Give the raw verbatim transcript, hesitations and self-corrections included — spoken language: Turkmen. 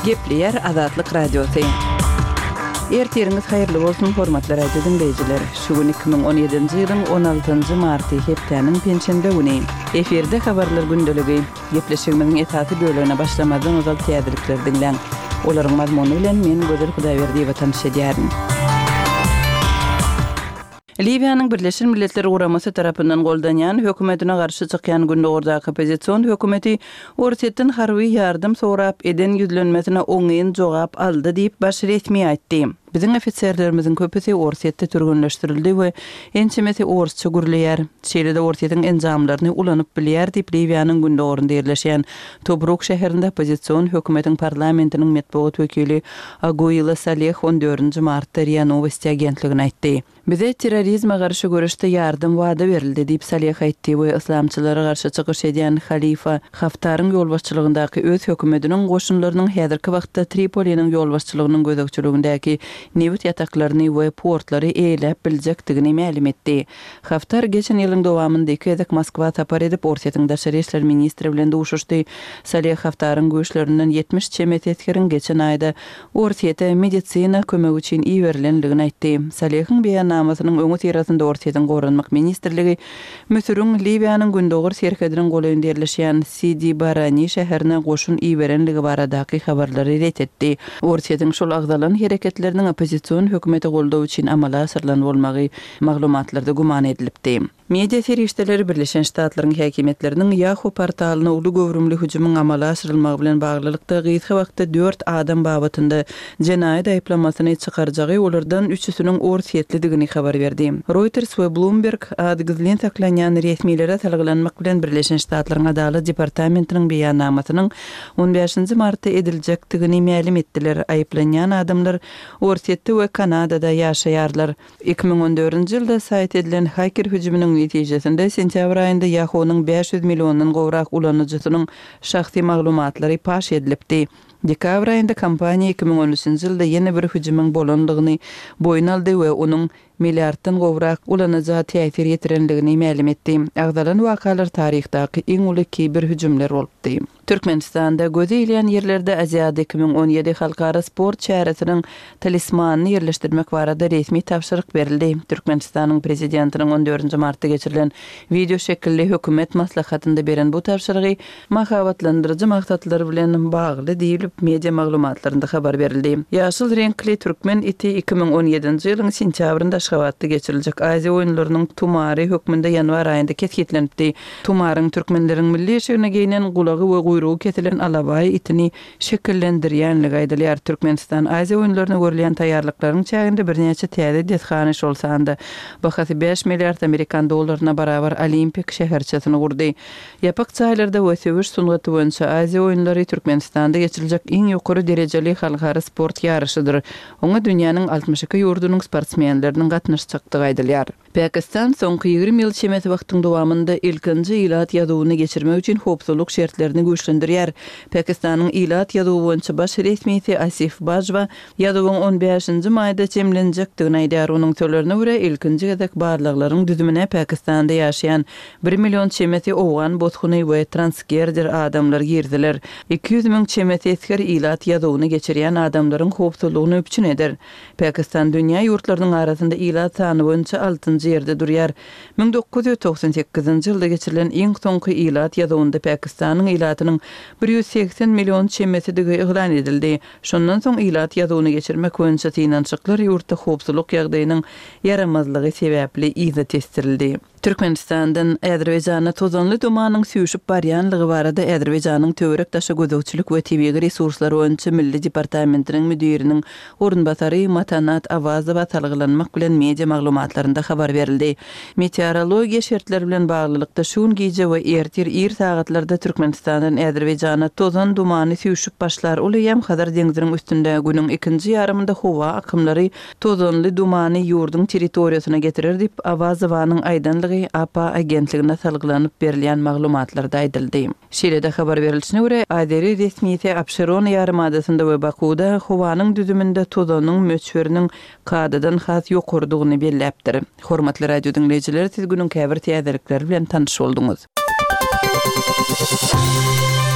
Gepleyer Azatlyk Radiosu. Ertiriniz hayırlı bolsun hormatly radio dinleyijiler. Şu gün iki bin on ýedinji ýylyň on altynjy marty hepdeniň penşenbe güni. Eferde habarlar gündöligi. Gepleşigimiziň esasy bölümine başlamadan ozal täzelikler dinleň. Olaryň mazmuny bilen men Gözel Hudaýberdiýewa tanış edýärin. Libyanyň Birleşen Milletler Guramasy tarapyndan goldanýan hökümetine garşy çykýan gündäki opozisiýon hökümeti Orsetden harby ýardym sorap eden ýüzlenmesine oňyn jogap aldy diýip baş resmi aýtdy. Bizim ofitserlerimiziň köpüsi Orsetde türgünleşdirildi we ençemesi orsça gürleýär. Şeýle-de Orsetden enjamlaryny ulanyp bilýär diýip Libyanyň gündäginde ýerleşýän Tobruk şäherinde opozisiýon hökümetiň parlamentiniň medeniýet wekili Agoyla Saleh on dördünji martda R I A Novosti agentligine aýtdy. Bize terrorizme garşy görüşde ýardym wada berildi diýip Saleh aýtdy we islamçylara garşy çykyş edýän Halifa Haftaryň ýolbaşçylygyndaky öz hökümetiniň goşunlarynyň häzirki wagtda Tripoliniň ýolbaşçylygynyň gözekçiligindäki newt ýataklaryny we portlary eýlep biljekdigini ma'lum etdi. Haftar geçen ýylyň dowamynda iki ýazak Moskwa tapar edip Orsetiň daşary işler ministri bilen duşuşdy. Saleh Haftaryň güýçlerinden ýetmiş çemet etkirin geçen aýda Orsete medisina kömegi üçin iýerilenligini aýtdy. Salehiň beýannamasynyň öňü terasynda Orsetiň gorunmak ministrligi Müsürüň Libyanyň gündägi serkediniň golaýynda ýerleşýän Sidi Barani şäherine goşun iýerenligi baradaky habarlary ret etdi. Orsetiň şol agdalan hereketleriniň opozisiýon hökümeti goldaw üçin amala asyrlan bolmagy maglumatlarda guman edilipdi. Media serişdeleri Birleşen Ştatlaryň häkimetläriniň Yahoo portalyna uly gowrumly hüjümyň amala asyrylmagy bilen baglylykda gyzgy wagtda dört adam babatynda jenaýat aýplamasyny çykarjagy olardan üçüsiniň Orsetlidigini habar berdi. Reuters we Bloomberg adgyzlyň saklanýan resmiýlere talglanmak bilen Birleşen Ştatlaryň Adalet Departamentiniň beýannamasynyň on beşinji martda ediljekdigini ma'lum etdiler. Aýplanýan adamlar Orsetde we Kanadada ýaşaýarlar. iki bin on dördünji ýylda saýt edilen hacker hüjüminiň netijesinde sentýabr aýynda Yahoo'nyň beş ýüz millionyň gowrak ulanıcısynyň şahsy maglumatlary paş edilipdi. Dekabr aýynda kompaniýa iki bin on üçinji ýylda ýene bir hüjümüň bolandygyny boýun aldy we onuň milliarddan gowrak ulanıcıya täsir ýetirenligini ma'lum etdi. Agdalan wakalar taryhdaky iň uly kiber hüjümler bolupdy. Türkmenistanda göze ilýän ýerlerde Aziýada iki bin on ýedi halkara sport şäheriniň talismanyny ýerleşdirmek barada resmi tapşyryk berildi. Türkmenistanyň prezidentiniň on dördünji martda geçirilen video şekilli hökümet maslahatynda beren bu tapşyrygy mahabatlandyrjy maksatlary bilen bagly diýilip media maglumatlarynda habar berildi. Ýaşyl renkli türkmen iti iki bin on ýedinji ýylyň sentýabrynda Aşgabatda geçiriljek Aziýa oýunlarynyň tumary hökmünde ýanwar aýynda ketkilenipdi. Tumaryň türkmenleriň milli şeýle geynen gulagy we guyrugy kesilen alabaý itini şekillendirýänligi aýdylýar. Türkmenistan Aziýa oýunlaryna görülen taýýarlyklaryň çäginde bir näçe täze detxana bolsanda bahasy beş milliard Amerikan dollaryna barabar olimpik şäherçesini gurdy. Ýapak çaýlarda we söwüş sungaty boýunça Aziýa oýunlary Türkmenistanda geçiriljek iň ýokary derejeli halkara sport ýarışydyr. Oňa dünýäniň altmış iki ýurdunyň sportsmenleriniň gatnaşjakdygy aýdylýar. Pakistan soňky ýigirme ýyl çemet wagtyň dowamynda ilkinji ilat ýaduwyny geçirmek üçin hopsuzlyk şertlerini güýçlendirýär. Pakistanyň ilat ýaduwy boýunça baş resmiýeti Asif Bajwa ýaduwyň on beşinji maýda çemlenjekdigini aýdýar. Onuň sözlerine görä ilkinji gezek barlyklaryň düzümine Pakistanda ýaşaýan bir million çemeti owgan bothuny we transgerder adamlar girdiler. iki yüz miň çemeti esker ilat ýaduwyny geçirýän adamlaryň hopsuzlygyny öpçün eder. Pakistan dünýä ýurtlarynyň arasynda ilat sany boýunça altıncı ýerde durýar. bin dokuz ýüz toksan sekizinji ýylda geçirilen iň soňky ilat ýadawynda Pakistanyň ilatynyň bir ýüz seksen million çemetidigi eglan edildi. Şondan soň ilat ýadawyny geçirmek boýunça synançyklar ýurtda hopsuzlyk ýagdaýynyň yaramazlygy sebäpli izah etdirildi. Türkmenistandan Äzerbaýjana tozanly dumanyň süýüşip barýanlygy barada Äzerbaýjanyň töwerek daşa gözegçilik we tebii resurslar boýunça milli departamentiniň müdiriniň orunbasary Matanat Avazowa talgylanmak bilen media maglumatlarynda habar berildi. Meteorologiýa şertleri bilen baglylykda şuň gije we ertir ir sagatlarda Türkmenistandan Äzerbaýjana tozan dumany süýüşip başlar. Ol ýam Hazar deňiziniň üstünde günüň ikinji ýarymynda howa akymlary tozanly dumany ýurdun territoriýasyna getirir diýip Avazowanyň aýdanlygy A P A agentligine salgylanyp berilýän maglumatlarda aýdyldy. Şeýle-de habar berilişine görä Azeri resmiýeti Abşeron ýarymadasynda we Bakuda howanyň düzüminde tozanyň möçberiniň kadadan has ýokurdygyny belläpdir. Hormatly radio dinleyijiler, siz günüň käbir täzelikleri bilen tanış bolduňuz.